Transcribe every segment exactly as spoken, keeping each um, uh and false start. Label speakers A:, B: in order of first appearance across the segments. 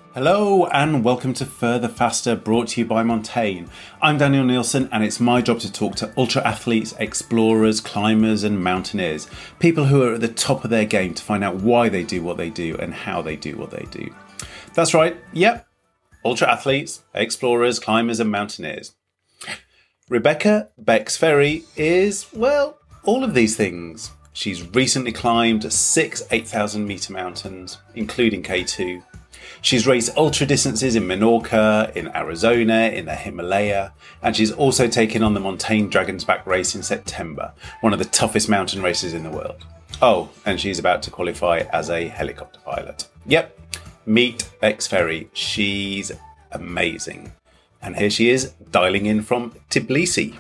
A: Hello and welcome to Further Faster, brought to you by Montaigne. I'm Daniel Nielsen and it's my job to talk to ultra athletes, explorers, climbers and mountaineers. People who are at the top of their game to find out why they do what they do and how they do what they do. That's right, yep, ultra athletes, explorers, climbers and mountaineers. Rebecca Bex-Ferry is, well, all of these things. She's recently climbed six eight thousand metre mountains, including K two. She's raced ultra distances in Menorca, in Arizona, in the Himalaya, and she's also taken on the Montaigne Dragon's Back race in September, one of the toughest mountain races in the world. Oh, and she's about to qualify as a helicopter pilot. Yep, meet Bex-Ferry. She's amazing. And here she is, dialing in from Tbilisi.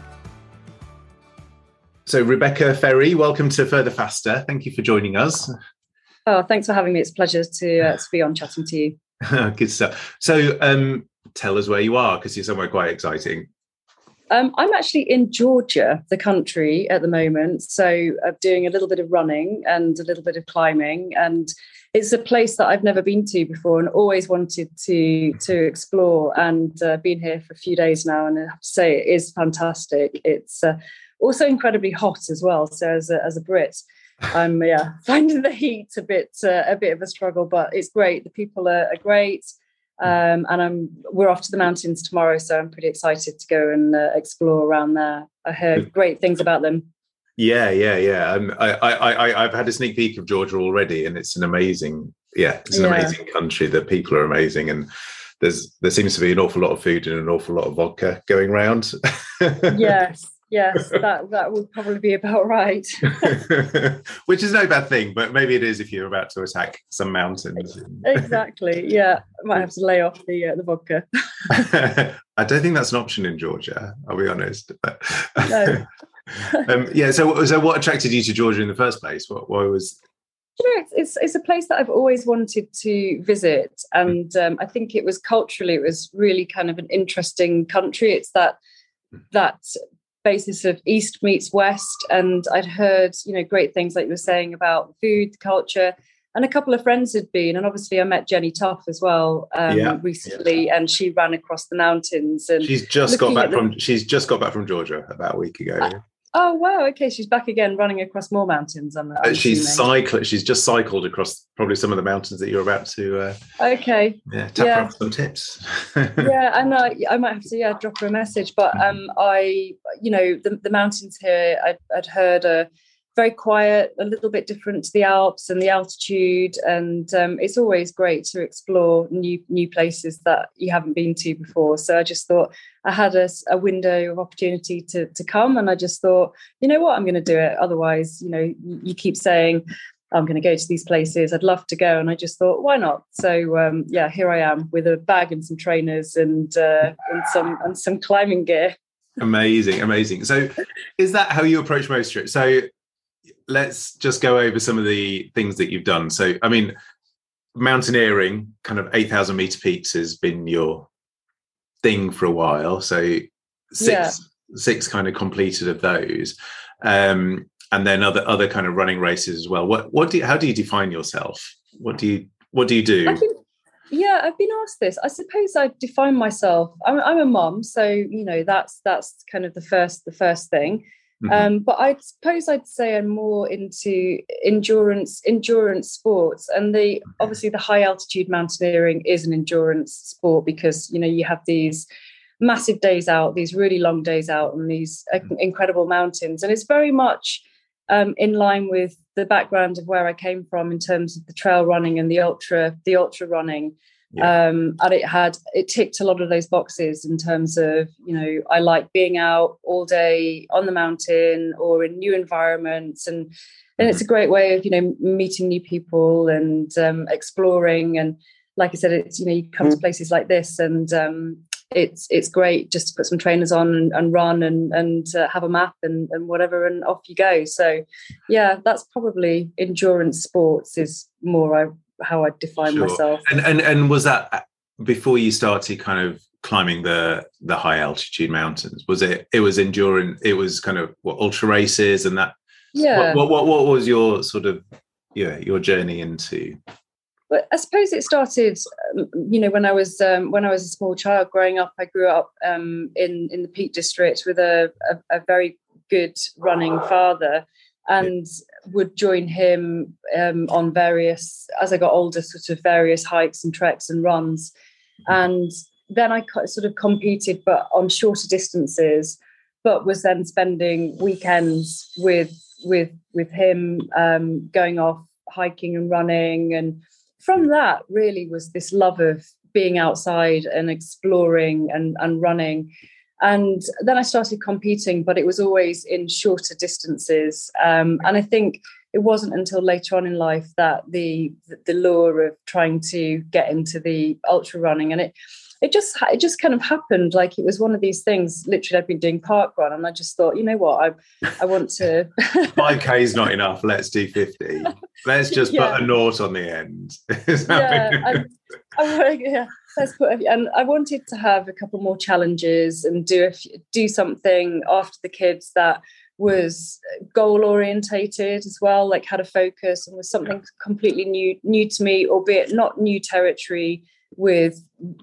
A: So Rebecca Ferry, welcome to Further Faster. Thank you for joining us.
B: Oh, thanks for having me. It's a pleasure to, uh, to be on chatting to you.
A: Good stuff. So um, tell us where you are, because you're somewhere quite exciting.
B: Um, I'm actually in Georgia, the country, at the moment. So I'm doing a little bit of running and a little bit of climbing. And it's a place that I've never been to before and always wanted to, to explore, and uh, been here for a few days now. And I have to say, it is fantastic. It's uh, also incredibly hot as well. So as a, as a Brit, I'm yeah finding the heat a bit uh, a bit of a struggle, but it's great. The people are, are great, um, and I'm we're off to the mountains tomorrow, so I'm pretty excited to go and uh, explore around there. I heard great things about them.
A: Yeah, yeah, yeah. Um, I, I, I, I've had a sneak peek of Georgia already, and it's an amazing, yeah, it's an
B: Yeah.
A: amazing country. The people are amazing, and there's there seems to be an awful lot of food and an awful lot of vodka going around.
B: Yes. Yes, that, that would probably be about right.
A: Which is no bad thing, but maybe it is if you're about to attack some mountains.
B: Exactly. Yeah, I might have to lay off the uh, the vodka.
A: I don't think that's an option in Georgia, I'll be honest. But,
B: No.
A: um, yeah. So, so what attracted you to Georgia in the first place? What, why was?
B: You know, it's, it's it's a place that I've always wanted to visit, and um, I think it was culturally, it was really kind of an interesting country. It's that that. basis of East meets West, and I'd heard, you know, great things like you were saying about food, culture, and a couple of friends had been, and obviously I met Jenny Tough as well um,
A: yeah,
B: recently, yeah. and she ran across the mountains. And
A: she's just got back
B: the...
A: from she's just got back from Georgia about a week ago.
B: Uh, oh wow, okay, she's back again, running across more mountains. I'm, I'm
A: she's
B: assuming.
A: cycling. She's just cycled across probably some of the mountains that you're about to. Uh,
B: okay.
A: Yeah, tap
B: yeah.
A: her up some tips.
B: Yeah, and I, I might have to yeah drop her a message. But um, I, you know, the, the mountains here, I'd, I'd heard are very quiet, a little bit different to the Alps and the altitude, and um, it's always great to explore new new places that you haven't been to before. So I just thought I had a, a window of opportunity to to come, and I just thought, you know what, I'm going to do it. Otherwise, you know, you, you keep saying, I'm going to go to these places, I'd love to go. And I just thought, why not? So um, yeah, here I am with a bag and some trainers and uh, and some and some climbing gear.
A: Amazing, amazing. So is that how you approach most trips? So let's just go over some of the things that you've done. So, I mean, mountaineering, kind of eight thousand meter peaks has been your thing for a while. So six,
B: Yeah.
A: six kind of completed of those. Um, and then other other kind of running races as well. What what do you, how do you define yourself? What do you what do you do?
B: I think, yeah, I've been asked this. I suppose I define myself. I'm, I'm a mum, so you know that's that's kind of the first the first thing.
A: Mm-hmm.
B: Um, but I suppose I'd say I'm more into endurance endurance sports, and the obviously the high altitude mountaineering is an endurance sport because you know you have these massive days out, these really long days out on these incredible mountains, and it's very much um, in line with the background of where I came from in terms of the trail running and the ultra the ultra running. Yeah. Um, and it had it ticked a lot of those boxes in terms of, you know, I like being out all day on the mountain or in new environments, and and it's a great way of, you know, meeting new people and um, exploring. And like I said, it's, you know, you come to places like this, and um, it's it's great just to put some trainers on and, and run and and uh, have a map and, and whatever, and off you go. So yeah, that's probably endurance sports is more I. how I define
A: Sure.
B: myself.
A: And, and and was that before you started kind of climbing the the high altitude mountains? Was it it was endurance? It was kind of what ultra races and that.
B: Yeah.
A: What what what, what was your sort of yeah your journey into?
B: But I suppose it started, um, you know, when I was um, when I was a small child growing up. I grew up um, in in the Peak District with a, a, a very good running father, and yeah. would join him um, on various, as I got older, sort of various hikes and treks and runs. And then I sort of competed, but on shorter distances, but was then spending weekends with with with him, um, going off hiking and running. And from that really was this love of being outside and exploring and, and running. And then I started competing, but it was always in shorter distances. Um, and I think it wasn't until later on in life that the the lure of trying to get into the ultra running, and it it just it just kind of happened. Like it was one of these things. Literally, I've been doing park run, and I just thought, you know what, I I want to.
A: five K is not enough. Let's do fifty. Let's just yeah. put a nought on the end.
B: yeah, I, I, yeah. Let's put. A, and I wanted to have a couple more challenges and do a, do something after the kids that was goal orientated as well, like had a focus and was something completely new new to me, albeit not new territory, with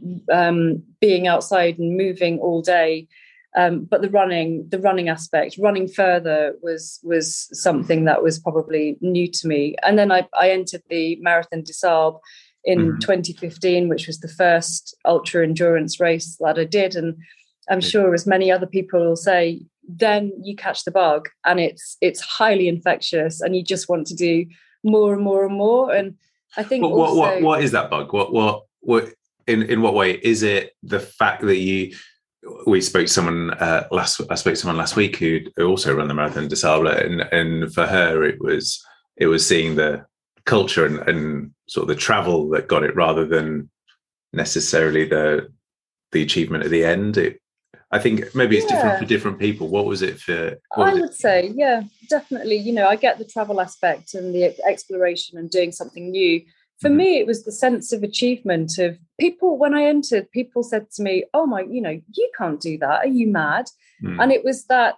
B: um, being outside and moving all day. Um, but the running, the running aspect, running further was was something that was probably new to me. And then I, I entered the Marathon des Sables in mm-hmm. twenty fifteen, which was the first ultra endurance race that I did. And I'm sure, as many other people will say, then you catch the bug, and it's it's highly infectious, and you just want to do more and more and more. And I think
A: what
B: also,
A: what, what, what is that bug? What what what in, in what way is it? The fact that you we spoke to someone uh, last I spoke to someone last week who also ran the Marathon des Sables, and and for her it was it was seeing the culture and, and sort of the travel that got it, rather than necessarily the the achievement at the end. It, I think maybe it's yeah. different for different people. What was it for?
B: I
A: was
B: would
A: it?
B: say, yeah, definitely. You know, I get the travel aspect and the exploration and doing something new. For mm-hmm. me, it was the sense of achievement of people. When I entered, people said to me, "Oh my, you know, you can't do that. Are you mad?" Mm. And it was that,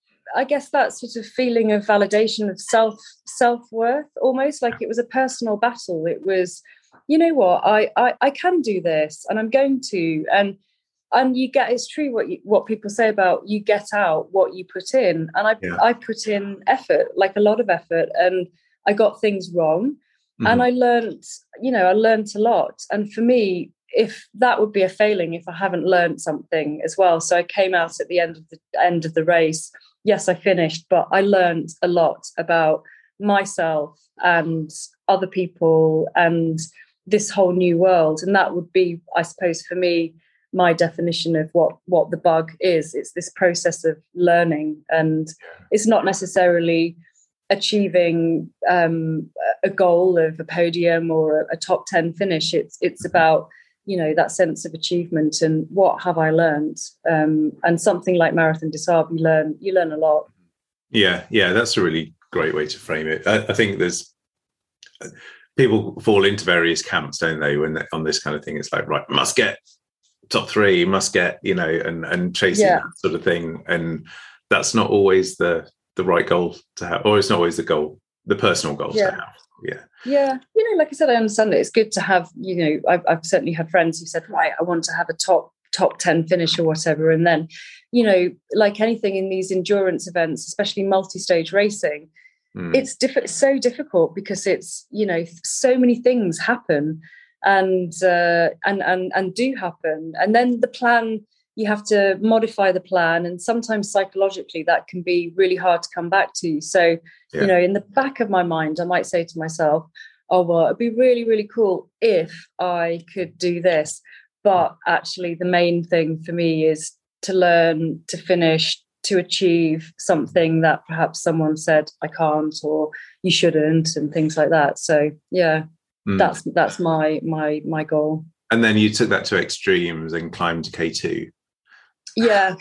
B: I guess, that sort of feeling of validation of self self-worth, almost like it was a personal battle. It was, you know what, I I, I can do this, and I'm going to. And And you get, it's true what you, what people say about you get out what you put in. And I yeah. I put in effort, like a lot of effort, and I got things wrong. Mm-hmm. And I learned, you know, I learned a lot. And for me, if that would be a failing if I haven't learned something as well. So I came out at the end of the end of the race. Yes, I finished, but I learned a lot about myself and other people and this whole new world. And that would be, I suppose, for me, my definition of what what the bug is. It's this process of learning, and it's not necessarily achieving um, a goal of a podium or a, a top ten finish. It's it's about, you know, that sense of achievement and what have I learned. Um, and something like Marathon des Sables, you learn you learn a lot.
A: Yeah, yeah, that's a really great way to frame it. I, I think there's people fall into various camps, don't they? When they, on this kind of thing, it's like, right, must get top three, must get, you know, and and chasing yeah. that sort of thing. And that's not always the the right goal to have, or it's not always the goal, the personal goal yeah. to have. Yeah.
B: Yeah. You know, like I said, I understand it. It's good to have, you know, I've, I've certainly had friends who said, right, I want to have a top top ten finish or whatever. And then, you know, like anything in these endurance events, especially multi-stage racing, mm. it's diff- it's so difficult because it's, you know, so many things happen. And, uh, and and and do happen, and then the plan, you have to modify the plan, and sometimes psychologically that can be really hard to come back to. So yeah. you know, in the back of my mind, I might say to myself, "Oh well, it'd be really really cool if I could do this." But actually, the main thing for me is to learn, to finish, to achieve something that perhaps someone said I can't or you shouldn't, and things like that. So yeah. Mm. That's that's my my my goal.
A: And then you took that to extremes and climbed K two.
B: Yeah.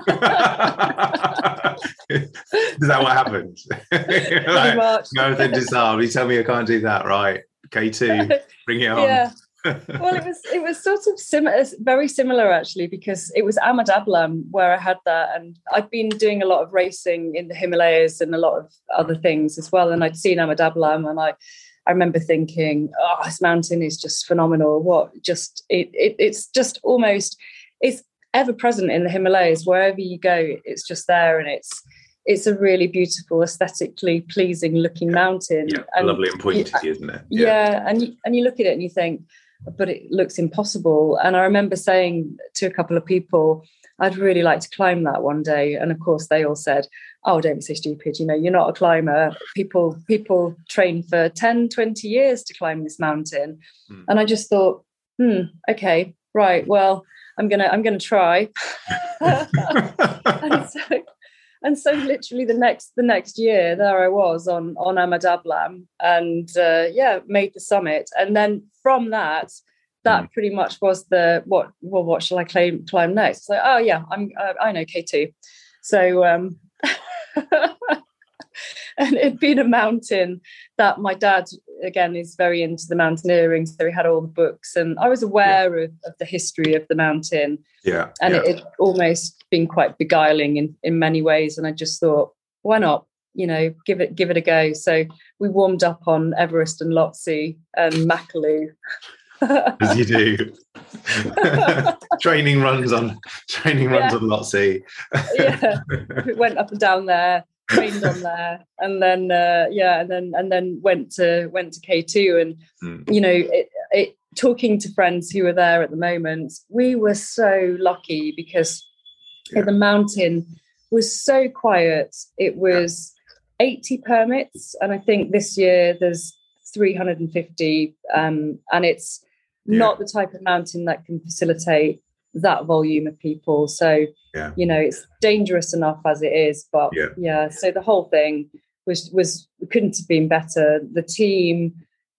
A: Is that what happened? Like, much. Marathon des Sables, you tell me I can't do that, right? K two, bring it on.
B: Yeah. Well, it was it was sort of similar, very similar actually, because it was Ama Dablam where I had that, and I'd been doing a lot of racing in the Himalayas and a lot of other things as well, and I'd seen Ama Dablam, and I. I I remember thinking, oh, this mountain is just phenomenal. What just it, it it's just almost it's ever present in the Himalayas. Wherever you go, it's just there, and it's it's a really beautiful, aesthetically pleasing looking mountain.
A: Yeah,
B: and
A: lovely and pointy,
B: you,
A: isn't it?
B: Yeah, yeah and you, and you look at it and you think, but it looks impossible. And I remember saying to a couple of people, I'd really like to climb that one day. And of course, they all said, oh, don't be so stupid. You know, you're not a climber. People people train for ten, twenty years to climb this mountain. Mm. And I just thought, hmm, okay, right. Well, I'm going to I'm going to try. and, so, and so literally the next the next year, there I was on, on Amadablam and uh, yeah, made the summit. And then from that, that mm. pretty much was the what well what shall I climb climb next? So oh yeah, I'm uh, I know K two. So um and it'd been a mountain that my dad again is very into the mountaineering, so he had all the books, and I was aware yeah. of, of the history of the mountain.
A: Yeah.
B: And
A: yeah.
B: it had almost been quite beguiling in, in many ways. And I just thought, why not? You know, give it give it a go. So we warmed up on Everest and Lhotse and Makalu.
A: As you do. training runs on training runs
B: yeah.
A: on Lhotse.
B: yeah. We went up and down there, trained on there, and then uh, yeah, and then and then went to went to K two, and mm. you know, it, it talking to friends who were there at the moment, we were so lucky because yeah. the mountain was so quiet. It was yeah. eighty permits, and I think this year there's three hundred fifty, um, and it's yeah. not the type of mountain that can facilitate that volume of people. So,
A: yeah.
B: you know, it's dangerous enough as it is. But
A: yeah.
B: yeah, so the whole thing was was couldn't have been better. The team,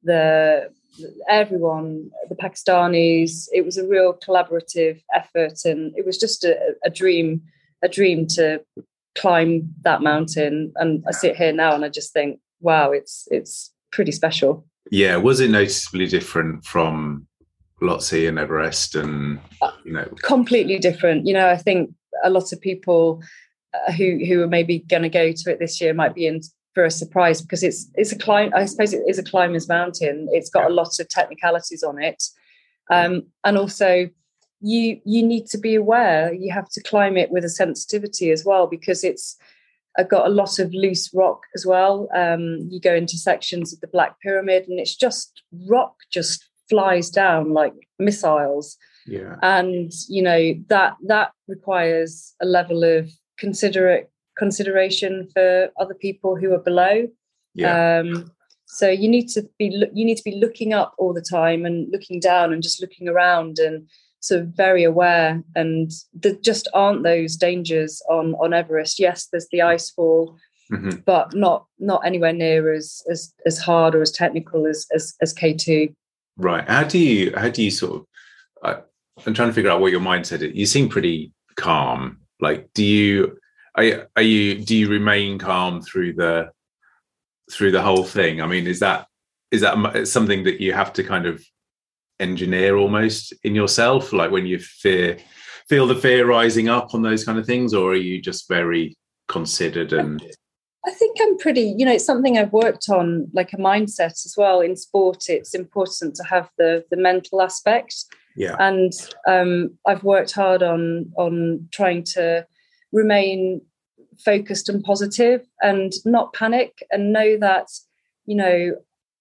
B: the everyone, the Pakistanis. It was a real collaborative effort, and it was just a, a dream, a dream to climb that mountain. And I sit here now, and I just think, wow, it's it's pretty special.
A: Yeah, was it noticeably different from Lhotse and Everest, and you know,
B: completely different? You know, I think a lot of people uh, who who are maybe going to go to it this year might be in for a surprise, because it's it's a climb. I suppose it is a climber's mountain. It's got a lot of technicalities on it, um, and also you you need to be aware. You have to climb it with a sensitivity as well, because it's uh, got a lot of loose rock as well. Um, you go into sections of the Black Pyramid, and it's just rock just flies down like missiles.
A: Yeah,
B: and you know that that requires a level of considerate consideration for other people who are below.
A: Yeah.
B: Um, so you need to be you need to be looking up all the time and looking down and just looking around and sort of very aware. And there just aren't those dangers on on Everest. Yes, there's the ice fall, mm-hmm. but not not anywhere near as as as hard or as technical as as, as K two.
A: Right. How do you how do you sort of? I, I'm trying to figure out what your mindset is. You seem pretty calm. Like, do you? Are, are you do you remain calm through the through the whole thing? I mean, is that is that something that you have to kind of engineer almost in yourself, like when you fear feel the fear rising up on those kind of things, or are you just very considered? And
B: I think I'm pretty, you know, it's something I've worked on, like a mindset as well. In sport, it's important to have the the mental aspect.
A: Yeah,
B: and um, I've worked hard on on trying to remain focused and positive and not panic, and know that, you know,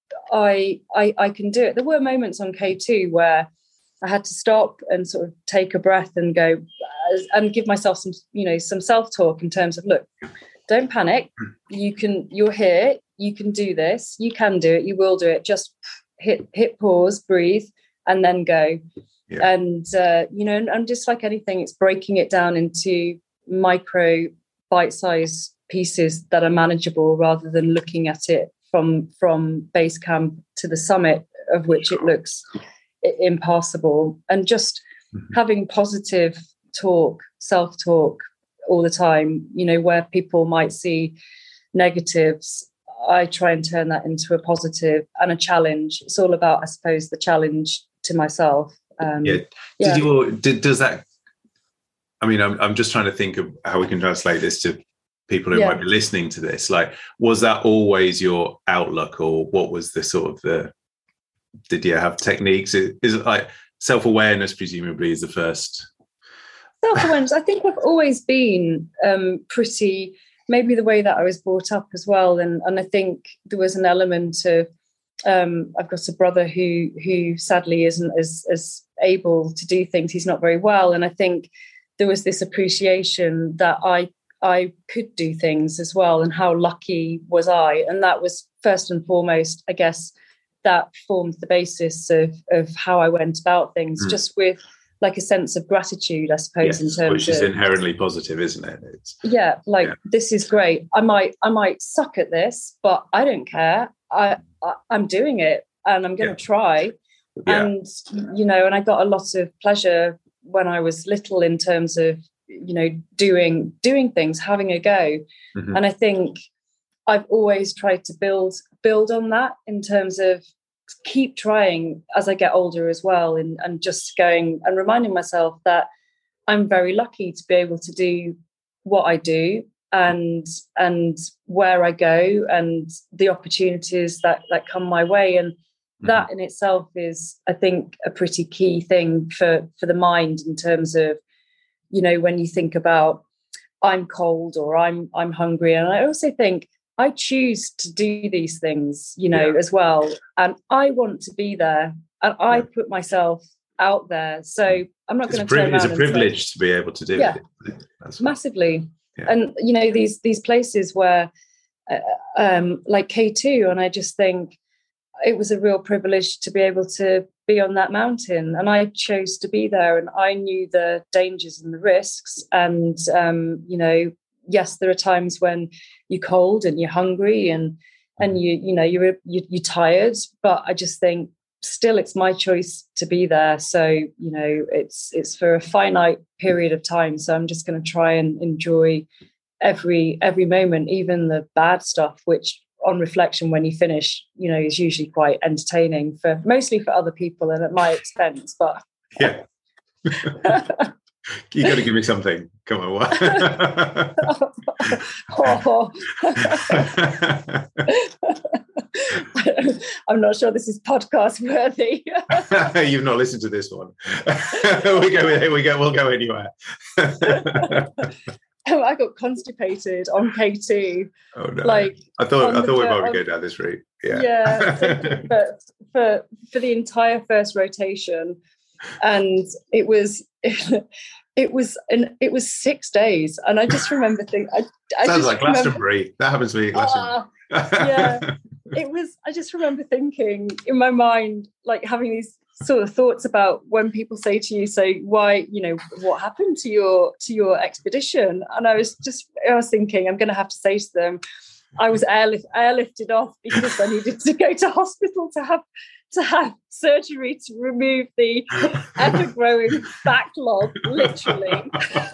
B: I, I I can do it. There were moments on K two where I had to stop and sort of take a breath and go and give myself some, you know, some self-talk in terms of, look, don't panic. You can, you're here, you can do this, you can do it, you will do it. Just hit hit pause, breathe, and then go. Yeah. And uh, you know, and, and just like anything, it's breaking it down into micro bite-sized pieces that are manageable, rather than looking at it from from base camp to the summit, of which it looks impassable. And just mm-hmm. having positive talk, self-talk all the time, you know, where people might see negatives, I try and turn that into a positive and a challenge. It's all about, I suppose, the challenge to myself. Um,
A: yeah. Did yeah. you? Did, does that? I mean, I'm I'm just trying to think of how we can translate this to people who
B: Yeah.
A: might be listening to this, like, was that always your outlook, or what was the sort of the, did you have techniques? Is it like self-awareness presumably is the first?
B: Self-awareness, I think I've always been um, pretty, maybe the way that I was brought up as well. And, and I think there was an element of, um, I've got a brother who who sadly isn't as, as able to do things. He's not very well. And I think there was this appreciation that I I could do things as well, and how lucky was I. And that was first and foremost, I guess, that formed the basis of, of how I went about things, mm. just with like a sense of gratitude, I suppose,
A: yes,
B: in terms
A: which is
B: of,
A: inherently positive, isn't it? It's,
B: yeah, like yeah. this is great. I might, I might suck at this, but I don't care. I, I I'm doing it, and I'm going to yeah. try. Yeah. And you know, and I got a lot of pleasure when I was little in terms of, you know, doing doing things, having a go. Mm-hmm. And I think I've always tried to build build on that in terms of keep trying as I get older as well, and, and just going and reminding myself that I'm very lucky to be able to do what I do, and and where I go, and the opportunities that, that come my way. And mm-hmm. that in itself is, I think, a pretty key thing for, for the mind, in terms of, you know, when you think about I'm cold or I'm I'm hungry. And I also think I choose to do these things, you know, yeah. as well. And I want to be there, and I yeah. put myself out there. So I'm not going to turn around.
A: It's a privilege say, to be able to do
B: yeah,
A: it. That's
B: massively. Yeah. And, you know, these these places where, uh, um, like K two, and I just think it was a real privilege to be able to be on that mountain. And I chose to be there, and I knew the dangers and the risks. And, um, you know, yes, there are times when you're cold and you're hungry, and and you you know you're you, you're tired. But I just think still, it's my choice to be there. So you know, it's it's for a finite period of time. So I'm just going to try and enjoy every every moment, even the bad stuff, which on reflection, when you finish, you know, is usually quite entertaining for mostly for other people and at my expense. But
A: yeah. You got to give me something. Come on, what?
B: oh. I'm not sure this is podcast worthy.
A: You've not listened to this one. we go. We go. We'll go anywhere.
B: I got constipated on K two.
A: Oh no!
B: Like
A: I thought. I thought we might go down this route. Yeah.
B: Yeah. So, but for for the entire first rotation, and it was. It was an, it was six days, and I just remember thinking. I, I
A: Sounds
B: just
A: like Glastonbury. Remember, that happens to me at Glastonbury.
B: Uh, yeah, it was. I just remember thinking in my mind, like having these sort of thoughts about when people say to you, "So why, you know, what happened to your to your expedition?" And I was just, I was thinking, I'm going to have to say to them, I was airlift, airlifted off because I needed to go to hospital to have. to have surgery to remove the ever-growing backlog, literally.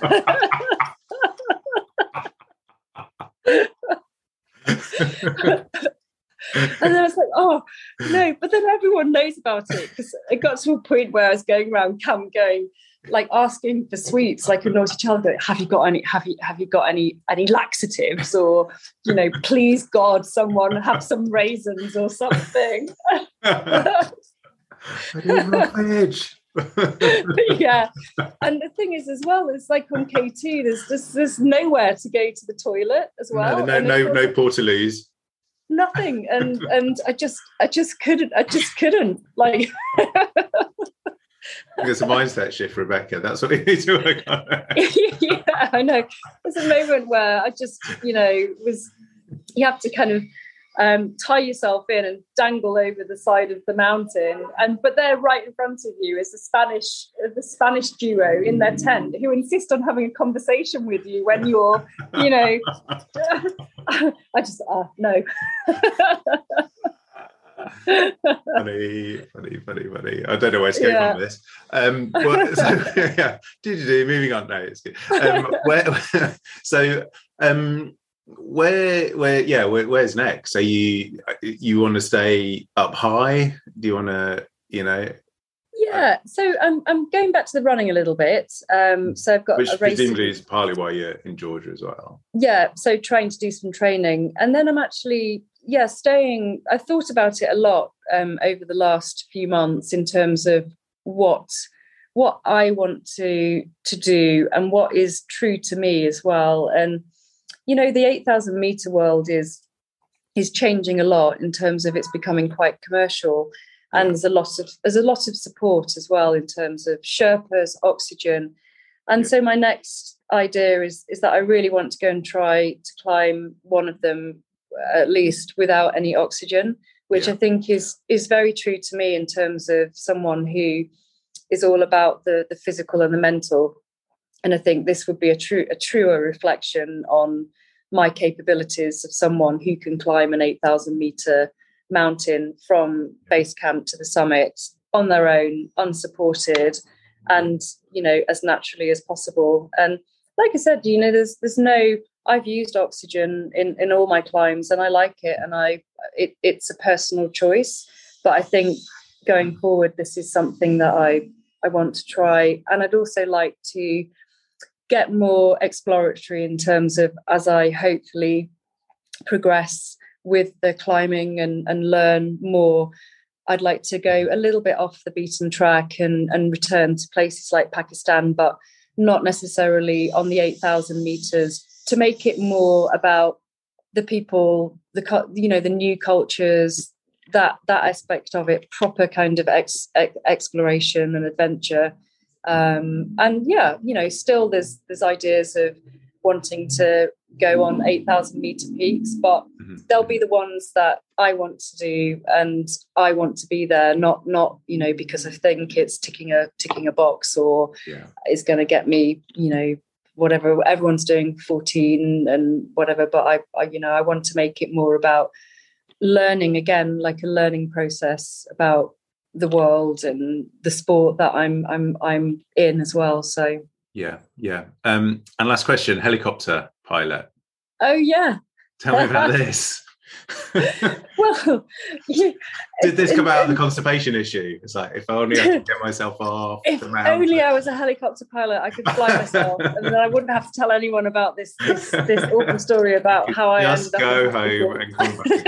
B: And then I was like, oh, no. But then everyone knows about it, because it got to a point where I was going around camp going, like asking for sweets, like a naughty child, going, have you got any, have you, have you got any, any laxatives, or, you know, please God, someone have some raisins or something.
A: I need my fridge.
B: Yeah. And the thing is as well, it's like on K two, there's just, there's nowhere to go to the toilet as well.
A: No, no, no, no portaloos.
B: Nothing. And, and I just, I just couldn't, I just couldn't like,
A: It's a mindset shift, Rebecca. That's what you need to work on.
B: Yeah, I know. There's a moment where I just, you know, was you have to kind of um, tie yourself in and dangle over the side of the mountain, and but there, right in front of you, is the Spanish, the Spanish duo in their tent who insist on having a conversation with you when you're, you know. I just, uh, no.
A: funny, funny, funny, funny. I don't know where to go
B: yeah.
A: from this. Um, well, so, yeah, moving on now. It's good. Um, where, so, um, where, where, yeah, where, where's next? So you, you want to stay up high? Do you want to, you know?
B: Yeah, so I'm I'm going back to the running a little bit. Um, so I've got
A: which
B: a race.
A: Presumably is partly why you're in Georgia as well.
B: Yeah, so trying to do some training, and then I'm actually yeah staying. I've thought about it a lot um, over the last few months in terms of what what I want to to do and what is true to me as well. And you know, the eight thousand meter world is is changing a lot in terms of it's becoming quite commercial. And there's a lot of there's a lot of support as well in terms of Sherpas, oxygen. And yeah. so my next idea is, is that I really want to go and try to climb one of them at least without any oxygen, which yeah. I think is is very true to me in terms of someone who is all about the, the physical and the mental. And I think this would be a true a truer reflection on my capabilities of someone who can climb an eight thousand meter mountain from base camp to the summit on their own, unsupported, and you know, as naturally as possible. And like I said, you know, there's there's no I've used oxygen in in all my climbs and I like it, and I it, it's a personal choice, but I think going forward this is something that I I want to try. And I'd also like to get more exploratory in terms of, as I hopefully progress with the climbing and, and learn more, I'd like to go a little bit off the beaten track and, and return to places like Pakistan, but not necessarily on the eight thousand meters, to make it more about the people, the you know, the new cultures, that that aspect of it, proper kind of ex, ex, exploration and adventure. Um, and yeah, you know, still there's there's ideas of wanting to go on eight thousand meter peaks, but mm-hmm. they'll be the ones that I want to do, and I want to be there, not not you know because I think it's ticking a ticking a box or yeah. is going to get me, you know, whatever everyone's doing fourteen and whatever. But I, I you know I want to make it more about learning, again, like a learning process about the world and the sport that I'm I'm I'm in as well. So
A: yeah, yeah. Um, and last question: helicopter pilot.
B: Oh yeah.
A: Tell me about this.
B: Well, you,
A: did this come out of the constipation issue? It's like, if only I could get myself off.
B: If
A: the mountain.
B: Only I was a helicopter pilot, I could fly myself, and then I wouldn't have to tell anyone about this this, this awful story about how I
A: just
B: ended
A: go
B: up
A: home and come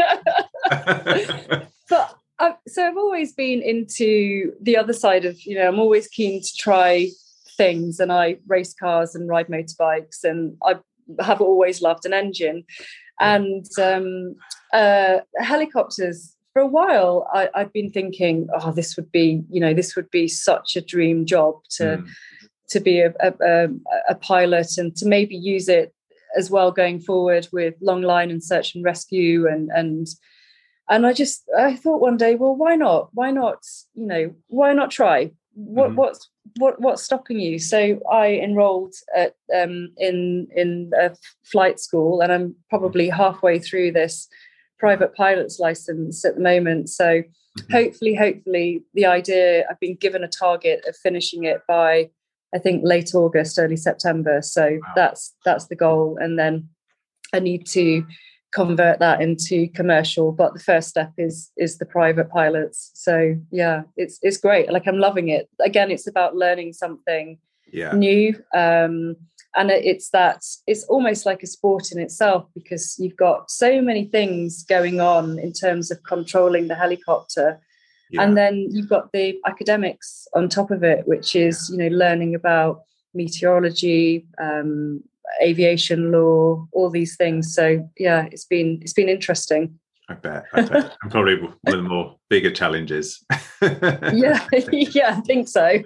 A: back.
B: But I've, so I've always been into the other side of, you know, I'm always keen to try things, and I race cars and ride motorbikes, and I have always loved an engine. And um, uh, helicopters, for a while, I, I'd been thinking, oh, this would be, you know, this would be such a dream job to mm. to be a, a, a pilot, and to maybe use it as well going forward with long line and search and rescue. And and and I just, I thought one day, well, why not? Why not, you know, why not try? What, mm. what's, what, what's stopping you? So I enrolled at, um, in, in a flight school, and I'm probably halfway through this private pilot's license at the moment. So mm-hmm. hopefully, hopefully the idea, I've been given a target of finishing it by, I think, late August, early September. So wow. that's, that's the goal. And then I need to convert that into commercial, but the first step is is the private pilots. So yeah, it's it's great. Like, I'm loving it. Again, it's about learning something yeah. new, um and it's that it's almost like a sport in itself, because you've got so many things going on in terms of controlling the helicopter, yeah. and then you've got the academics on top of it, which is, you know, learning about meteorology, um aviation law, all these things. So yeah, it's been it's been interesting.
A: I bet, I bet. And probably one of the more bigger challenges.
B: yeah, yeah, I think so.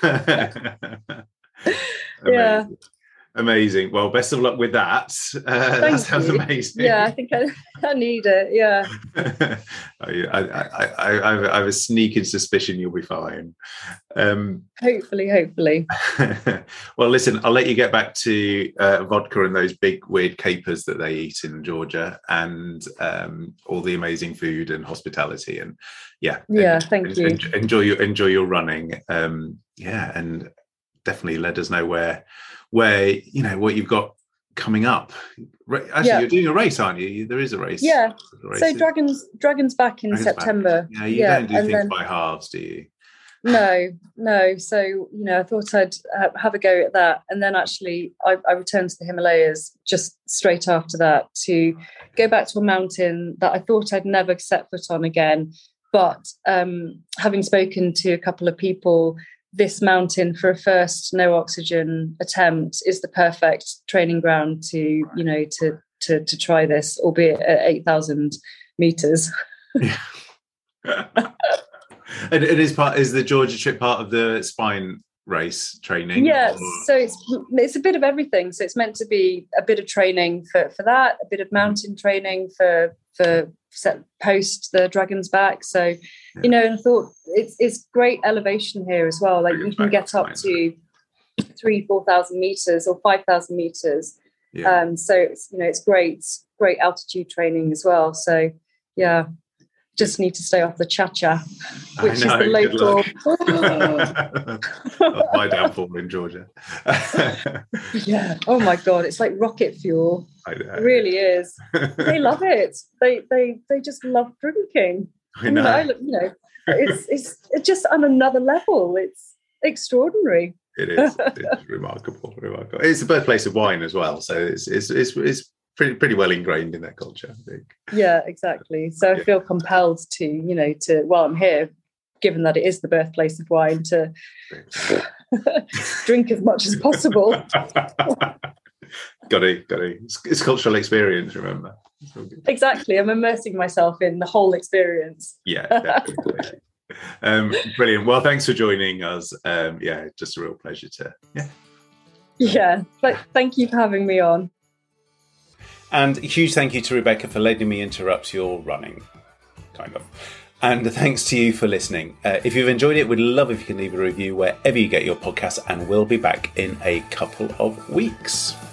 B: Yeah.
A: Amazing. Well, best of luck with that. Uh, that sounds
B: you.
A: amazing.
B: Yeah, I think I, I need it. Yeah.
A: I, I, I, I have a sneaking suspicion you'll be fine. Um,
B: hopefully, hopefully.
A: Well, listen, I'll let you get back to uh, vodka and those big weird capers that they eat in Georgia, and um, all the amazing food and hospitality. And yeah,
B: yeah,
A: en-
B: thank
A: en-
B: you.
A: En- enjoy your enjoy your running. Um, yeah, and definitely let us know where. where, you know, what you've got coming up. Actually, yeah. You're doing a race, aren't you? There is a race.
B: Yeah. A race. So Dragons Dragons back in Dragons September.
A: Back. Yeah, you yeah. don't do and things then, by halves, do you?
B: No, no. So, you know, I thought I'd uh, have a go at that. And then actually I, I returned to the Himalayas just straight after that to go back to a mountain that I thought I'd never set foot on again. But um, having spoken to a couple of people, this mountain for a first no oxygen attempt is the perfect training ground to, you know, to to, to try this, albeit at eight thousand meters.
A: And it is part. Is the Georgia trip part of the spine race training?
B: Yes.
A: Or?
B: So it's it's a bit of everything. So it's meant to be a bit of training for, for that, a bit of mountain training for for set post the Dragon's Back. So yeah. you know, and I thought it's it's great elevation here as well. Like Dragon's you can get up to three, four thousand meters or five thousand meters. Yeah. Um. So it's you know it's great, great altitude training as well. So yeah. Just need to stay off the cha-cha, which know, is the
A: local. My downfall in Georgia.
B: Yeah. Oh my God, it's like rocket fuel.
A: I know.
B: It really is. They love it. They they they just love drinking.
A: I know.
B: I mean, I, you know, it's it's it's just on another level. It's extraordinary.
A: It is. It's remarkable. Remarkable. It's the birthplace of wine as well. So it's it's it's. it's Pretty, pretty well ingrained in their culture, I think.
B: Yeah, exactly. So yeah. I feel compelled to, you know, to while I'm here, given that it is the birthplace of wine, to drink as much as possible.
A: got to, got to. It's, it's cultural experience. Remember.
B: Exactly. I'm immersing myself in the whole experience.
A: Yeah, definitely. um, brilliant. Well, thanks for joining us. Um, yeah, just a real pleasure to. Yeah.
B: Yeah, but thank you for having me on.
A: And a huge thank you to Rebecca for letting me interrupt your running, kind of. And thanks to you for listening. Uh, if you've enjoyed it, we'd love if you can leave a review wherever you get your podcasts, and we'll be back in a couple of weeks.